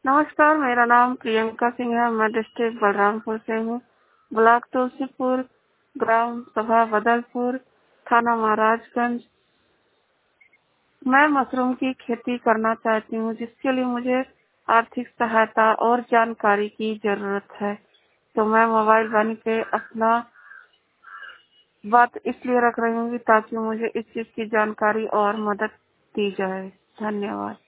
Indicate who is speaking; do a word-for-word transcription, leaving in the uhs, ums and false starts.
Speaker 1: नमस्कार, मेरा नाम प्रियंका सिंह है। मैं डिस्ट्रिक्ट बलरामपुर से हूँ। ब्लॉक तुलसीपुर, ग्राम सभा बदलपुर, थाना महाराजगंज। मैं मशरूम की खेती करना चाहती हूँ, जिसके लिए मुझे आर्थिक सहायता और जानकारी की जरूरत है। तो मैं मोबाइल वाणी पे अपना बात इसलिए रख रही हूँ ताकि मुझे इस चीज की जानकारी और मदद दी जाए। धन्यवाद।